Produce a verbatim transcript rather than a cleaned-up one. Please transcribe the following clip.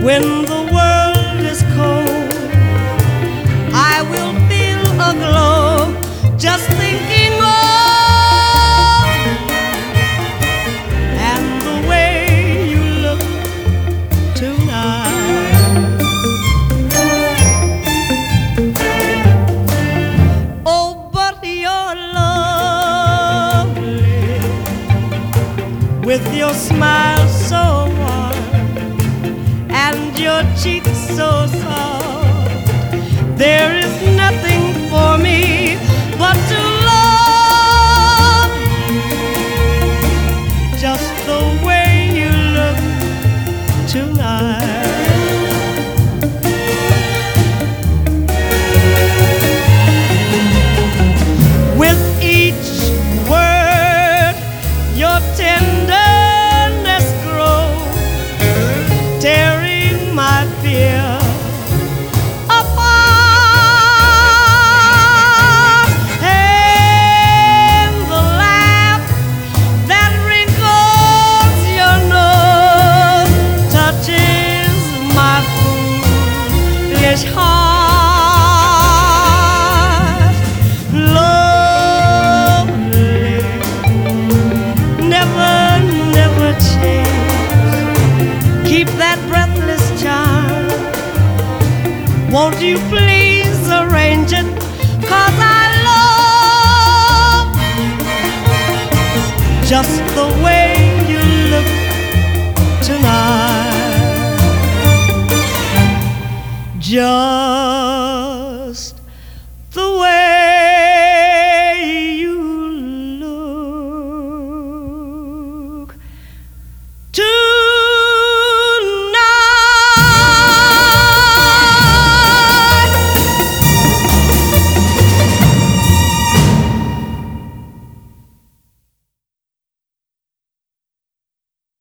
When the world is cold, I will feel a glow just thinking of and the way you look tonight. Oh, but you're lovely with your smile so warm and your cheeks so soft. There is nothing for me but to love just the way you look tonight. With each word, your tenderness grows, tearing my fear apart, and the laugh that wrinkles your nose touches my foolish heart. Lovely, never, never change. Keep that breathless charm. Won't you please arrange it? 'Cause I love just the way you look tonight. Just